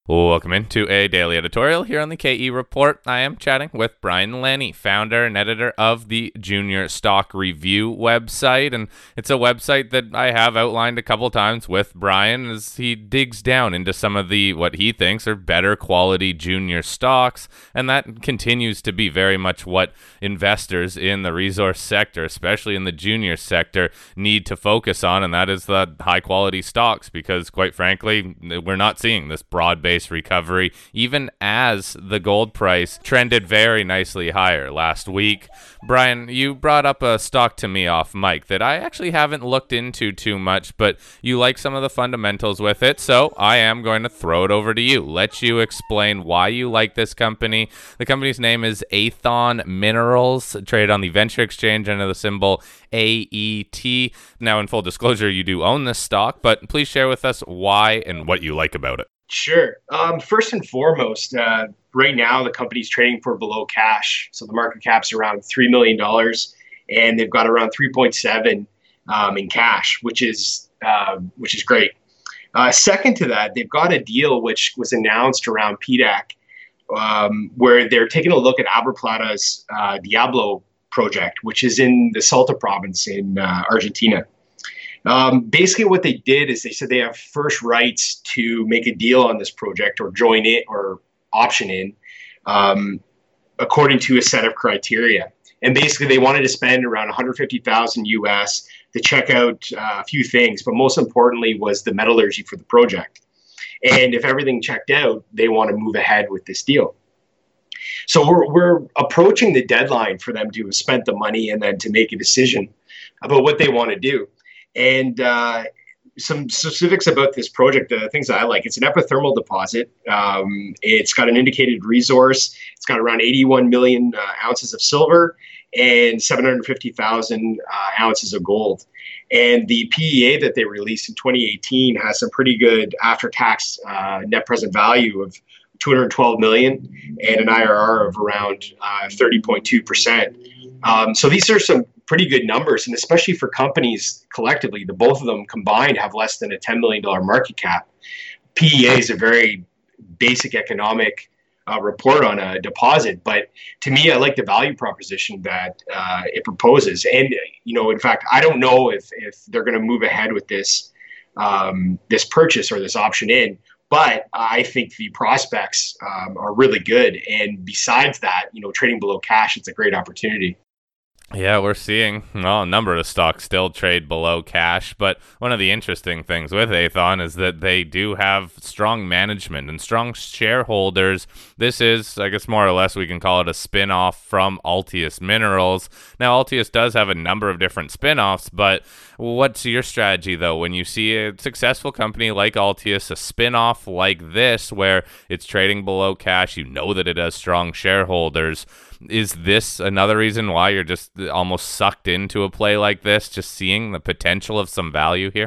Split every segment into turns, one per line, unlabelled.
Welcome into a daily editorial here on the KE Report. I am chatting with Brian Lenny, founder and editor of the Junior Stock Review website. And it's a website that I have outlined a couple times with Brian as he digs down into some of the what he thinks are better quality junior stocks. And that continues to be very much what investors in the resource sector, especially in the junior sector, need to focus on. And that is the high quality stocks, because quite frankly, we're not seeing this broad-based recovery, even as the gold price trended very nicely higher last week. Brian, you brought up a stock to me off mic that I actually haven't looked into too much, but you like some of the fundamentals with it, so I am going to throw it over to you. Let you explain why you like this company. The company's name is Aethon Minerals, traded on the Venture Exchange under the symbol AET. Now, in full disclosure, you do own this stock, but please share with us why and what you like about it.
Sure. First and foremost, right now the company's trading for below cash. So the market cap's around $3 million and they've got around 3.7 in cash, which is great. Second to that, they've got a deal which was announced around PDAC, where they're taking a look at Aberplata's Diablo project, which is in the Salta province in Argentina. Basically what they did is they said they have first rights to make a deal on this project or join it or option in, according to a set of criteria. And basically they wanted to spend around 150,000 US to check out a few things, but most importantly was the metallurgy for the project. And if everything checked out, they want to move ahead with this deal. So we're approaching the deadline for them to have spent the money and then to make a decision about what they want to do. And some specifics about this project, the things that I like, it's an epithermal deposit. It's got an indicated resource. It's got around 81 million ounces of silver and 750,000 ounces of gold. And the PEA that they released in 2018 has some pretty good after-tax net present value of 212 million and an IRR of around 30.2%. So these are some pretty good numbers, and especially for companies collectively, the both of them combined have less than a $10 million market cap. PEA is a very basic economic report on a deposit, but to me, I like the value proposition that it proposes. And in fact, I don't know if they're going to move ahead with this this purchase or this option in. But I think the prospects are really good. And besides that, trading below cash, it's a great opportunity.
Yeah, we're seeing a number of stocks still trade below cash, but one of the interesting things with Aethon is that they do have strong management and strong shareholders. This is, I guess, more or less we can call it a spin-off from Altius Minerals. Now, Altius does have a number of different spin-offs, but what's your strategy, though, when you see a successful company like Altius, a spin-off like this, where it's trading below cash, you know that it has strong shareholders? Is this another reason why you're just almost sucked into a play like this, just seeing the potential of some value here?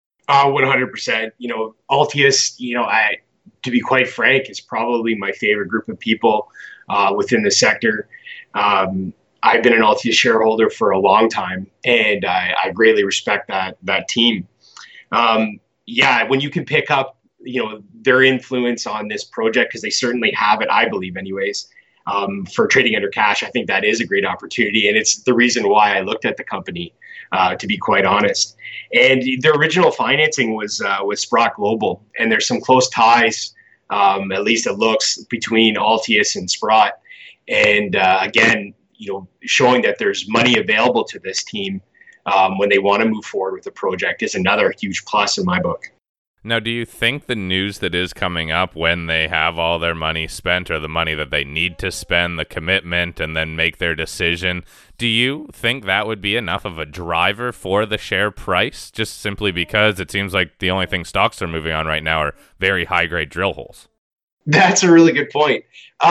100%. Altius, to be quite frank, is probably my favorite group of people within the sector. I've been an Altius shareholder for a long time, and I greatly respect that team. When you can pick up, their influence on this project, because they certainly have it, I believe anyways, for trading under cash, I think that is a great opportunity. And it's the reason why I looked at the company, to be quite honest. And their original financing was Sprott Global. And there's some close ties, at least it looks, between Altius and Sprott. And again, showing that there's money available to this team when they want to move forward with the project is another huge plus in my book.
Now, do you think the news that is coming up when they have all their money spent, or the money that they need to spend, the commitment, and then make their decision, do you think that would be enough of a driver for the share price, just simply because it seems like the only thing stocks are moving on right now are very high-grade drill holes?
That's a really good point.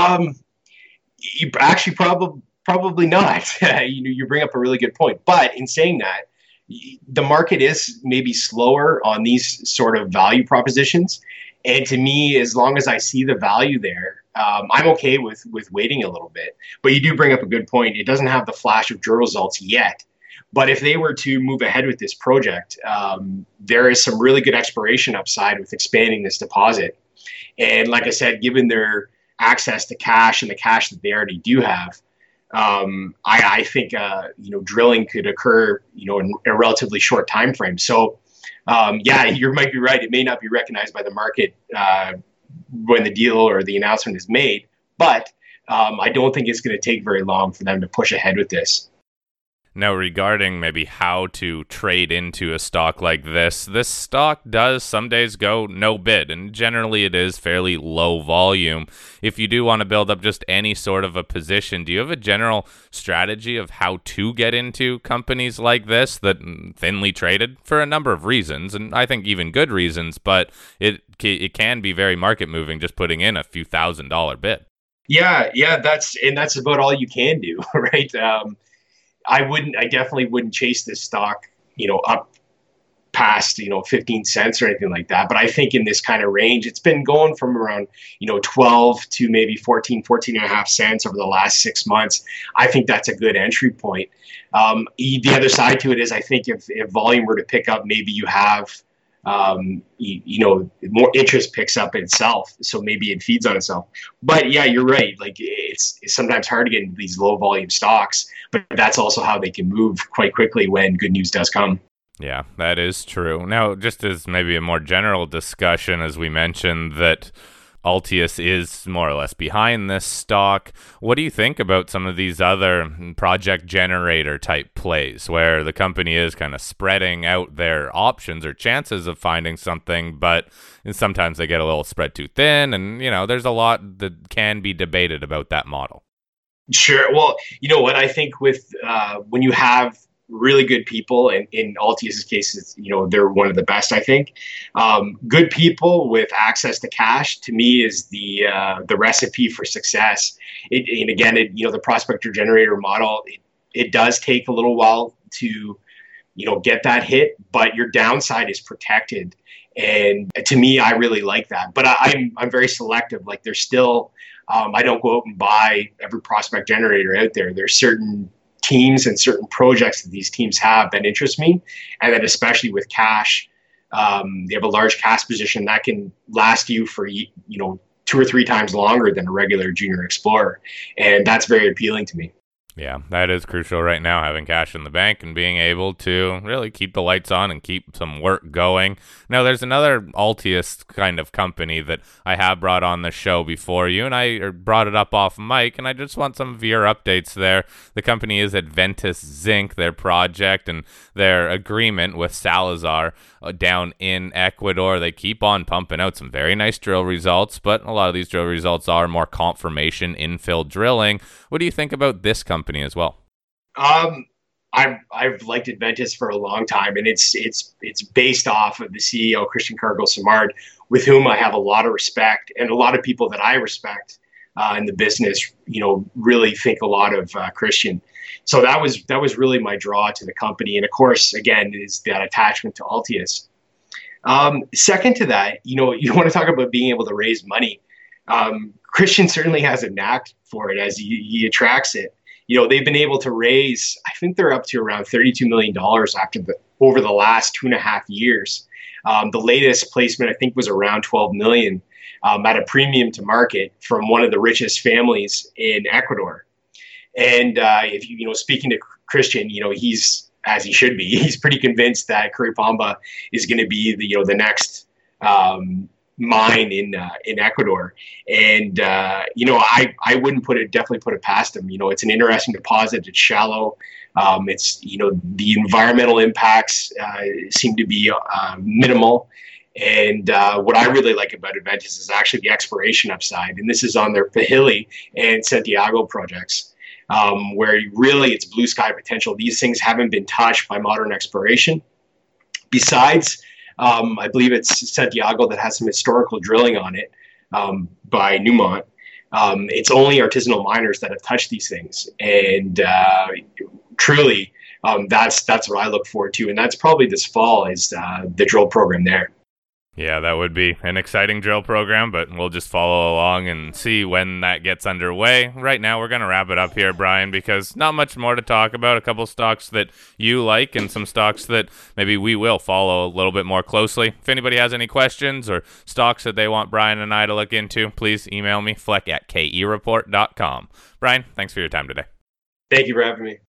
You actually probably not. You bring up a really good point. But in saying that, the market is maybe slower on these sort of value propositions. And to me, as long as I see the value there, I'm okay with waiting a little bit. But you do bring up a good point. It doesn't have the flash of drill results yet. But if they were to move ahead with this project, there is some really good exploration upside with expanding this deposit. And like I said, given their access to cash and the cash that they already do have, I think drilling could occur in a relatively short time frame. So yeah, you might be right. It may not be recognized by the market when the deal or the announcement is made, but I don't think it's going to take very long for them to push ahead with this.
Now, regarding maybe how to trade into a stock like this stock does some days go no bid, and generally it is fairly low volume. If you do want to build up just any sort of a position, do you have a general strategy of how to get into companies like this that thinly traded for a number of reasons, and I think even good reasons, but it can be very market moving just putting in a few $1,000 bid?
Yeah, that's about all you can do, right? I definitely wouldn't chase this stock, up past, 15 cents or anything like that. But I think in this kind of range, it's been going from around, 12 to maybe 14 and a half cents over the last 6 months. I think that's a good entry point. The other side to it is I think if volume were to pick up, maybe you have, more interest picks up itself. So maybe it feeds on itself. But yeah, you're right. Like it's sometimes hard to get into these low volume stocks, but that's also how they can move quite quickly when good news does come.
Yeah, that is true. Now, just as maybe a more general discussion, as we mentioned that Altius is more or less behind this stock, what do you think about some of these other project generator type plays where the company is kind of spreading out their options or chances of finding something, but sometimes they get a little spread too thin, and there's a lot that can be debated about that model?
Sure. Well, you know what, I think with when you have really good people, and in Altius's case, they're one of the best, I think. Good people with access to cash, to me, is the recipe for success. The prospector generator model, it does take a little while to get that hit, but your downside is protected. And to me, I really like that. But I'm very selective. Like there's still, I don't go out and buy every prospect generator out there. There's certain teams and certain projects that these teams have that interest me, and that especially with cash, they have a large cash position that can last you for 2 or 3 times longer than a regular junior explorer, and that's very appealing to me.
Yeah, that is crucial right now, having cash in the bank and being able to really keep the lights on and keep some work going. Now, there's another Altius kind of company that I have brought on the show before. You and I brought it up off mic, and I just want some of your updates there. The company is Adventus Zinc, their project and their agreement with Salazar down in Ecuador. They keep on pumping out some very nice drill results, but a lot of these drill results are more confirmation infill drilling. What do you think about this company as well?
I've liked Adventus for a long time, and it's based off of the CEO Christian Cargill-Simard, with whom I have a lot of respect, and a lot of people that I respect in the business, really think a lot of Christian. So that was really my draw to the company, and of course, again, is that attachment to Altius. Second to that, you want to talk about being able to raise money. Christian certainly has a knack for it as he attracts it. They've been able to raise, I think they're up to around $32 million over the last 2.5 years. The latest placement, I think, was around 12 million at a premium to market from one of the richest families in Ecuador. And if speaking to Christian, he's, as he should be, he's pretty convinced that Curipamba is going to be the next mine in Ecuador, and I wouldn't definitely put it past him. It's an interesting deposit. It's shallow. It's the environmental impacts seem to be minimal, and what I really like about Adventus is actually the exploration upside, and this is on their Pajili and Santiago projects, where really it's blue sky potential. These things haven't been touched by modern exploration. Besides, I believe it's Santiago that has some historical drilling on it by Newmont. It's only artisanal miners that have touched these things, and truly, that's what I look forward to, and that's probably this fall is the drill program there.
Yeah, that would be an exciting drill program, but we'll just follow along and see when that gets underway. Right now, we're going to wrap it up here, Brian, because not much more to talk about. A couple stocks that you like and some stocks that maybe we will follow a little bit more closely. If anybody has any questions or stocks that they want Brian and I to look into, please email me, fleck@kereport.com. Brian, thanks for your time today.
Thank you for having me.